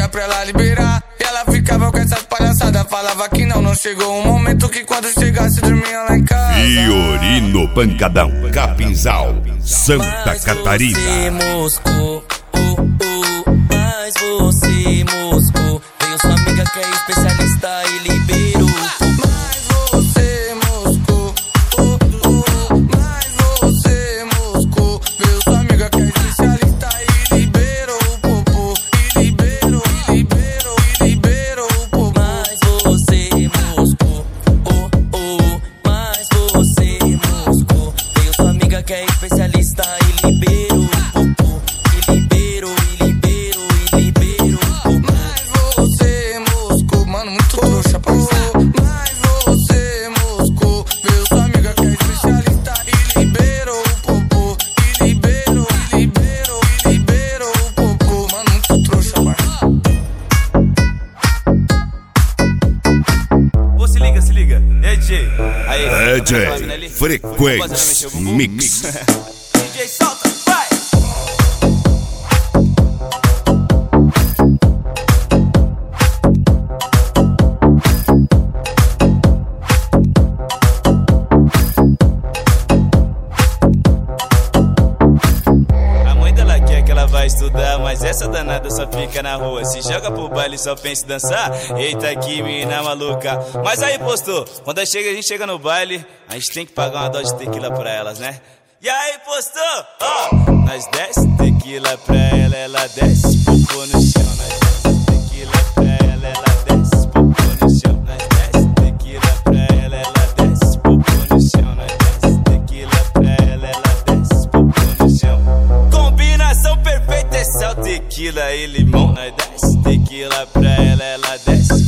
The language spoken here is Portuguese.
pedia pra ela liberar. E ela ficava com essas palhaçadas, falava que não chegou um momento que quando chegasse dormia lá em casa. Fiorino Pancadão, Capinzal, Santa Catarina. Você moscou, mas você moscou. Veio sua amiga que é especialista e liberou. Que é especialista e liberou, e liberou, e liberou, e liberou. Mas você moscou, mano, muito trouxa, parceiro. Mas você moscou, veio sua amiga que é especialista e liberou o popô. E liberou, e liberou, e liberou o popô. Mano, muito trouxa, parceiro. Ô, se liga. E aí, DJ? Aí, DJ Frequência Mix. DJ, solta, vai! A mãe dela quer que ela vai estudar, mas essa danada só fica na rua. Se joga pro baile e só pensa em dançar. Eita, que menina maluca. Mas aí, postou, quando a gente chega no baile, a gente tem que pagar uma dose de tequila pra elas, né? E aí, postou? Ó, nós desce tequila pra ela, ela desce popô no chão. Nós desce tequila pra ela, ela desce popô no chão. Nós desce tequila pra ela, ela desce popô no chão. Nós desce tequila pra ela, ela desce popô no chão. Combinação perfeita é sal, tequila e limão. Nós desce tequila pra ela, ela desce